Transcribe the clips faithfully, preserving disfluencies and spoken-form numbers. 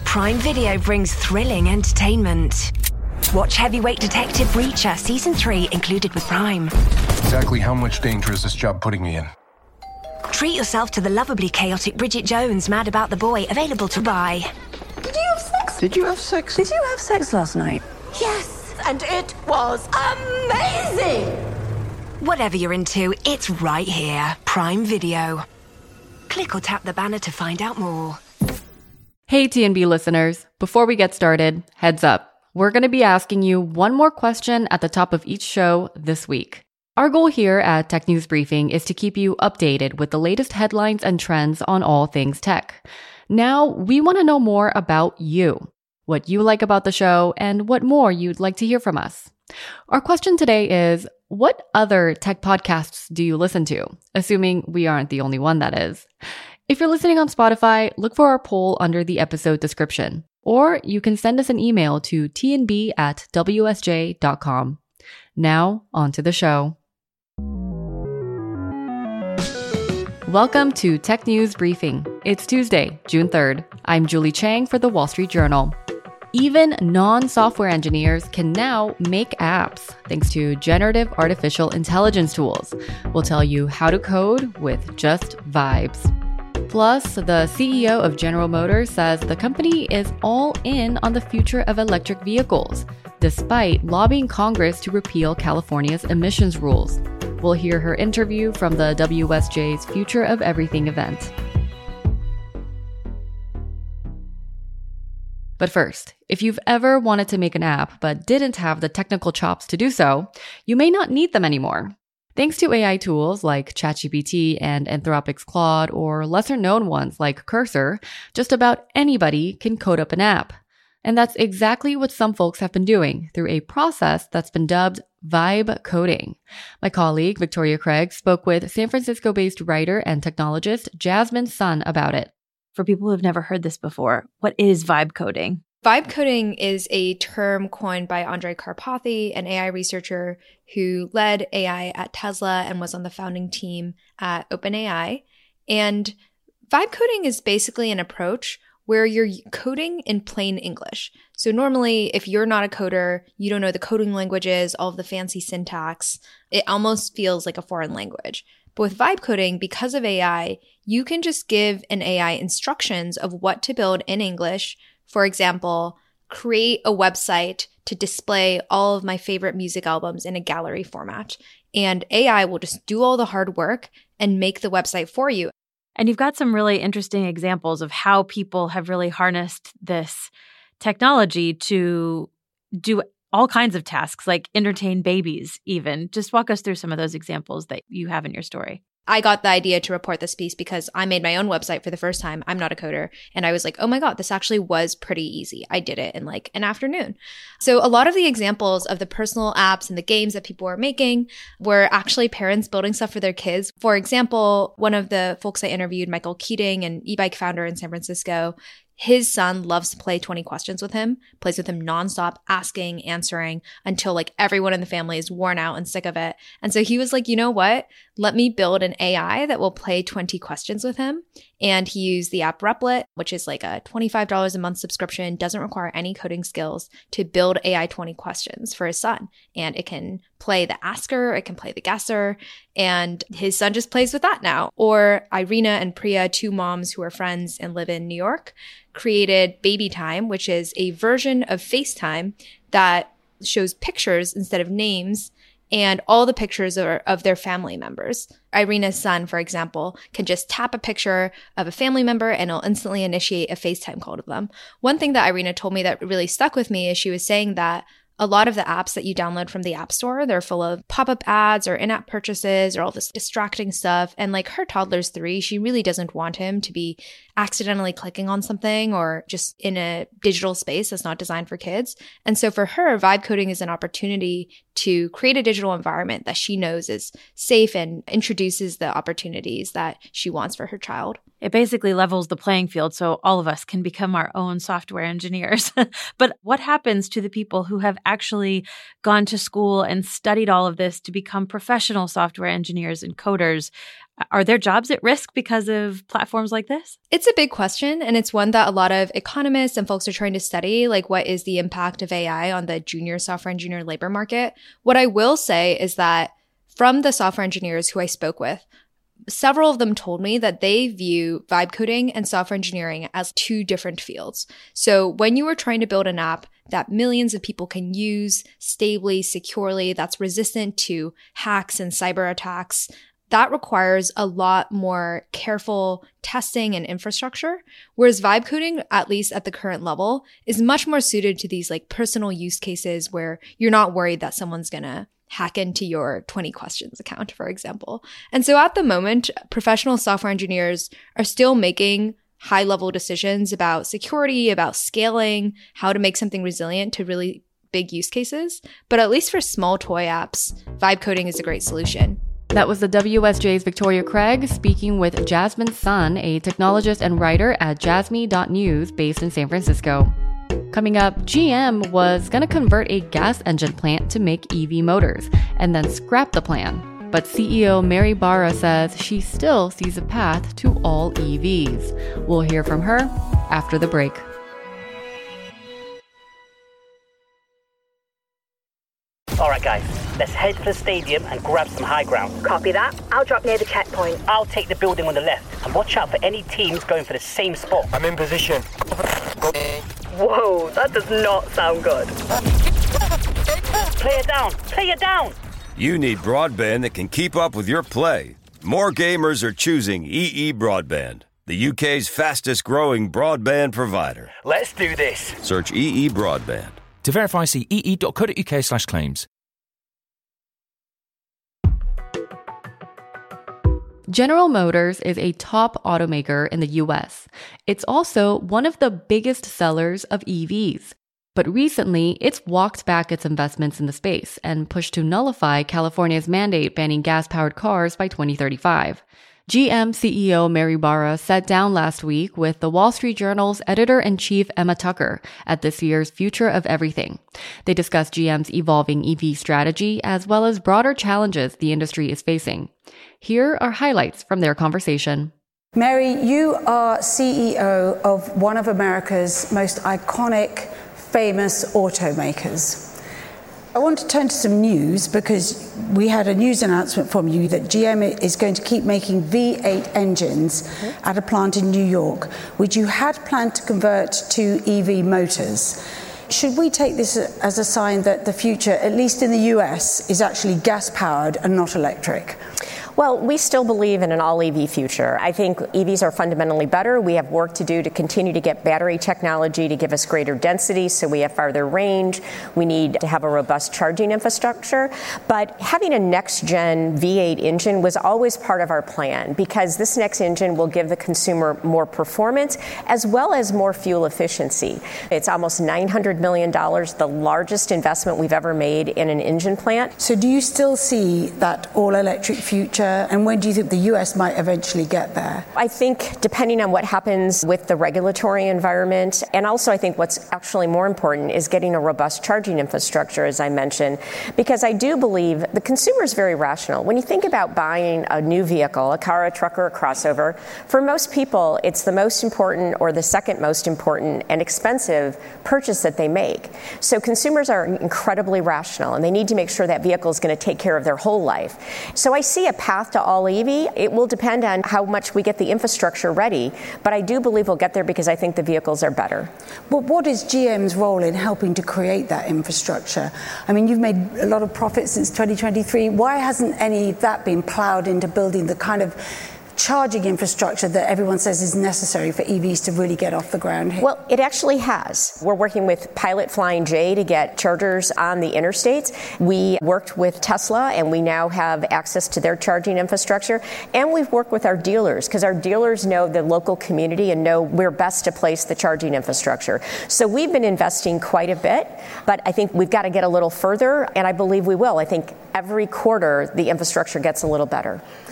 Prime Video brings thrilling entertainment. Watch Heavyweight Detective Reacher Season three included with Prime. Exactly how much danger is this job putting me in? Treat yourself to the lovably chaotic Bridget Jones' Mad About the Boy, available to buy. Did you have sex? Did you have sex? Did you have sex last night? Yes, and it was amazing! Whatever you're into, it's right here. Prime Video. Click or tap the banner to find out more. Hey T N B listeners, before we get started, heads up. We're going to be asking you one more question at the top of each show this week. Our goal here at Tech News Briefing is to keep you updated with the latest headlines and trends on all things tech. Now, we want to know more about you, what you like about the show, and what more you'd like to hear from us. Our question today is, what other tech podcasts do you listen to? Assuming we aren't the only one, that is. If you're listening on Spotify, look for our poll under the episode description. Or you can send us an email to t n b at w s j dot com. Now, on to the show. Welcome to Tech News Briefing. It's Tuesday, June third. I'm Julie Chang for The Wall Street Journal. Even non-software engineers can now make apps thanks to generative artificial intelligence tools. We'll tell you how to code with just vibes. Plus, the C E O of General Motors says the company is all in on the future of electric vehicles, despite lobbying Congress to repeal California's emissions rules. We'll hear her interview from the W S J's Future of Everything event. But first, if you've ever wanted to make an app but didn't have the technical chops to do so, you may not need them anymore. Thanks to A I tools like ChatGPT and Anthropic's Claude, or lesser-known ones like Cursor, just about anybody can code up an app. And that's exactly what some folks have been doing through a process that's been dubbed vibe coding. My colleague, Victoria Craig, spoke with San Francisco-based writer and technologist Jasmine Sun about it. For people who have never heard this before, what is vibe coding? Vibe coding is a term coined by Andrej Karpathy, an A I researcher who led A I at Tesla and was on the founding team at OpenAI. And vibe coding is basically an approach where you're coding in plain English. So normally, if you're not a coder, you don't know the coding languages, all of the fancy syntax, it almost feels like a foreign language. But with vibe coding, because of A I, you can just give an A I instructions of what to build in English. For example, create a website to display all of my favorite music albums in a gallery format. And A I will just do all the hard work and make the website for you. And you've got some really interesting examples of how people have really harnessed this technology to do all kinds of tasks, like entertain babies even. Just walk us through some of those examples that you have in your story. I got the idea to report this piece because I made my own website for the first time. I'm not a coder. And I was like, oh my God, this actually was pretty easy. I did it in like an afternoon. So a lot of the examples of the personal apps and the games that people were making were actually parents building stuff for their kids. For example, one of the folks I interviewed, Michael Keating, an e-bike founder in San Francisco, his son loves to play twenty questions with him, plays with him nonstop, asking, answering, until like everyone in the family is worn out and sick of it. And so he was like, you know what? Let me build an A I that will play twenty questions with him. And he used the app Replit, which is like a twenty-five dollars a month subscription, doesn't require any coding skills, to build A I twenty questions for his son. And it can play the asker, it can play the guesser, and his son just plays with that now. Or Irina and Priya, two moms who are friends and live in New York, created Baby Time, which is a version of FaceTime that shows pictures instead of names, and all the pictures are of their family members. Irina's son, for example, can just tap a picture of a family member and it'll instantly initiate a FaceTime call to them. One thing that Irina told me that really stuck with me is she was saying that a lot of the apps that you download from the App Store, they're full of pop-up ads or in-app purchases or all this distracting stuff. And like her toddler's three, she really doesn't want him to be accidentally clicking on something or just in a digital space that's not designed for kids. And so for her, vibe coding is an opportunity to create a digital environment that she knows is safe and introduces the opportunities that she wants for her child. It basically levels the playing field so all of us can become our own software engineers. But what happens to the people who have actually gone to school and studied all of this to become professional software engineers and coders? Are their jobs at risk because of platforms like this? It's a big question, and it's one that a lot of economists and folks are trying to study, like what is the impact of A I on the junior software engineer labor market? What I will say is that from the software engineers who I spoke with, several of them told me that they view vibe coding and software engineering as two different fields. So when you are trying to build an app that millions of people can use stably, securely, that's resistant to hacks and cyber attacks, that requires a lot more careful testing and infrastructure. Whereas vibe coding, at least at the current level, is much more suited to these like personal use cases where you're not worried that someone's gonna hack into your twenty questions account, for example. And so at the moment, professional software engineers are still making high level decisions about security, about scaling, how to make something resilient to really big use cases. But at least for small toy apps, vibe coding is a great solution. That was the W S J's Victoria Craig speaking with Jasmine Sun, a technologist and writer at jasmy dot news based in San Francisco. Coming up, G M was going to convert a gas engine plant to make E V motors and then scrap the plan. But C E O Mary Barra says she still sees a path to all E Vs. We'll hear from her after the break. All right, guys, let's head for the stadium and grab some high ground. Copy that. I'll drop near the checkpoint. I'll take the building on the left, and watch out for any teams going for the same spot. I'm in position. Whoa, that does not sound good. Player down! Player down! You need broadband that can keep up with your play. More gamers are choosing E E Broadband, the U K's fastest growing broadband provider. Let's do this. Search E E Broadband. To verify, see ee.co.uk slash claims. General Motors is a top automaker in the U S. It's also one of the biggest sellers of E Vs. But recently, it's walked back its investments in the space and pushed to nullify California's mandate banning gas-powered cars by twenty thirty-five. G M C E O Mary Barra sat down last week with the Wall Street Journal's editor-in-chief Emma Tucker at this year's Future of Everything. They discussed G M's evolving E V strategy as well as broader challenges the industry is facing. Here are highlights from their conversation. Mary, you are C E O of one of America's most iconic, famous automakers. I want to turn to some news because we had a news announcement from you that G M is going to keep making V eight engines mm-hmm. at a plant in New York, which you had planned to convert to E V motors. Should we take this as a sign that the future, at least in the U S, is actually gas-powered and not electric? Well, we still believe in an all-E V future. I think E Vs are fundamentally better. We have work to do to continue to get battery technology to give us greater density so we have farther range. We need to have a robust charging infrastructure. But having a next-gen V eight engine was always part of our plan because this next engine will give the consumer more performance as well as more fuel efficiency. It's almost nine hundred million dollars, the largest investment we've ever made in an engine plant. So do you still see that all-electric future? And when do you think the U S might eventually get there? I think depending on what happens with the regulatory environment, and also I think what's actually more important is getting a robust charging infrastructure, as I mentioned, because I do believe the consumer is very rational. When you think about buying a new vehicle, a car, a truck, or a crossover, for most people, it's the most important or the second most important and expensive purchase that they make. So consumers are incredibly rational, and they need to make sure that vehicle is going to take care of their whole life. So I see a path to all E V. It will depend on how much we get the infrastructure ready, but I do believe we'll get there because I think the vehicles are better. But what is G M's role in helping to create that infrastructure? I mean, you've made a lot of profit since twenty twenty-three. Why hasn't any of that been plowed into building the kind of charging infrastructure that everyone says is necessary for E Vs to really get off the ground here? Well, it actually has. We're working with Pilot Flying J to get chargers on the interstates. We worked with Tesla, and we now have access to their charging infrastructure. And we've worked with our dealers, because our dealers know the local community and know where best to place the charging infrastructure. So we've been investing quite a bit, but I think we've got to get a little further, and I believe we will. I think every quarter the infrastructure gets a little better.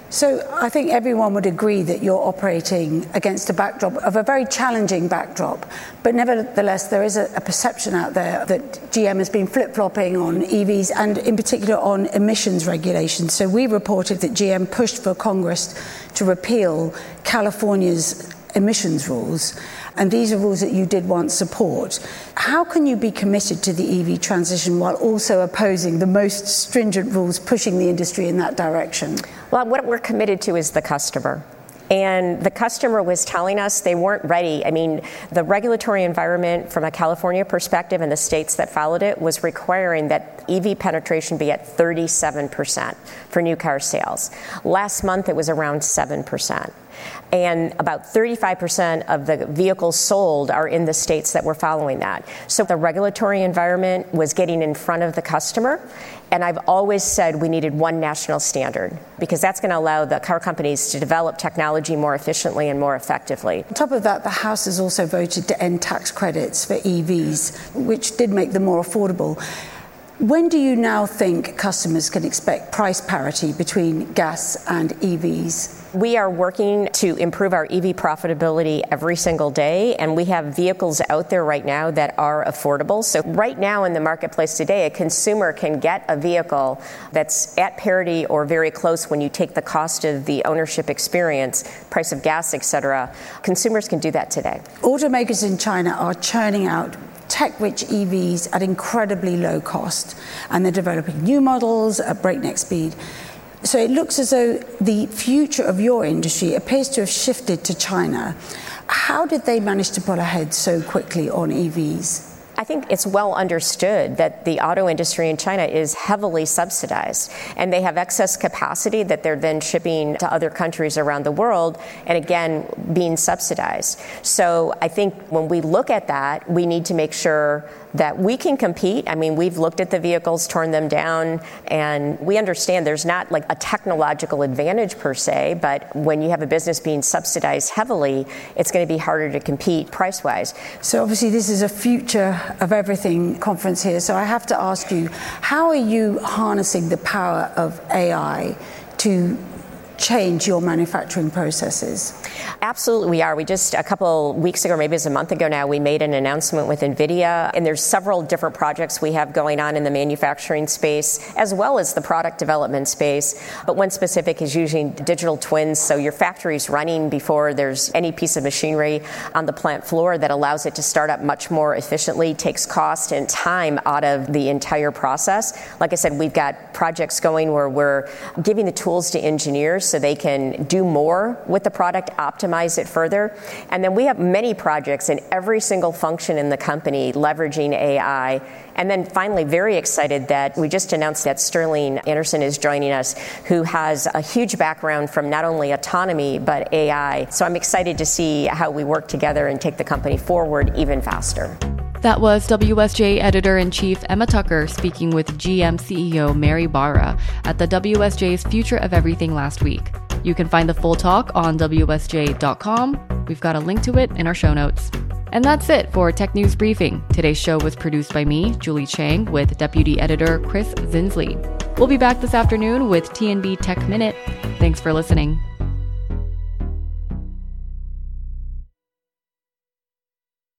So I think everyone would agree that you're operating against a backdrop of a very challenging backdrop. But nevertheless, there is a, a perception out there that G M has been flip-flopping on E Vs and in particular on emissions regulations. So we reported that G M pushed for Congress to repeal California's emissions rules. And these are rules that you did once support. How can you be committed to the E V transition while also opposing the most stringent rules pushing the industry in that direction? Well, what we're committed to is the customer. And the customer was telling us they weren't ready. I mean, the regulatory environment from a California perspective and the states that followed it was requiring that E V penetration be at thirty-seven percent for new car sales. Last month, it was around seven percent. And about thirty-five percent of the vehicles sold are in the states that were following that. So the regulatory environment was getting in front of the customer. And I've always said we needed one national standard because that's going to allow the car companies to develop technology more efficiently and more effectively. On top of that, the House has also voted to end tax credits for E Vs, which did make them more affordable. When do you now think customers can expect price parity between gas and E Vs? We are working to improve our E V profitability every single day, and we have vehicles out there right now that are affordable. So right now in the marketplace today, a consumer can get a vehicle that's at parity or very close when you take the cost of the ownership experience, price of gas, et cetera. Consumers can do that today. Automakers in China are churning out tech-rich E Vs at incredibly low cost, and they're developing new models at breakneck speed. So it looks as though the future of your industry appears to have shifted to China. How did they manage to pull ahead so quickly on E Vs? I think it's well understood that the auto industry in China is heavily subsidized, and they have excess capacity that they're then shipping to other countries around the world, and again, being subsidized. So I think when we look at that, we need to make sure that we can compete. I mean, we've looked at the vehicles, torn them down, and we understand there's not like a technological advantage per se, but when you have a business being subsidized heavily, it's going to be harder to compete price-wise. So obviously this is a future of everything conference here, so I have to ask you, how are you harnessing the power of A I to change your manufacturing processes? Absolutely, we are. We just, a couple weeks ago, maybe it was a month ago now, we made an announcement with NVIDIA, and there's several different projects we have going on in the manufacturing space, as well as the product development space. But one specific is using digital twins, so your factory's running before there's any piece of machinery on the plant floor that allows it to start up much more efficiently, takes cost and time out of the entire process. Like I said, we've got projects going where we're giving the tools to engineers so they can do more with the product, optimize it further. And then we have many projects in every single function in the company leveraging A I. And then finally, very excited that we just announced that Sterling Anderson is joining us, who has a huge background from not only autonomy, but A I. So I'm excited to see how we work together and take the company forward even faster. That was W S J Editor-in-Chief Emma Tucker speaking with G M C E O Mary Barra at the W S J's Future of Everything last week. You can find the full talk on W S J dot com. We've got a link to it in our show notes. And that's it for Tech News Briefing. Today's show was produced by me, Julie Chang, with Deputy Editor Chris Zinsley. We'll be back this afternoon with T N B Tech Minute. Thanks for listening.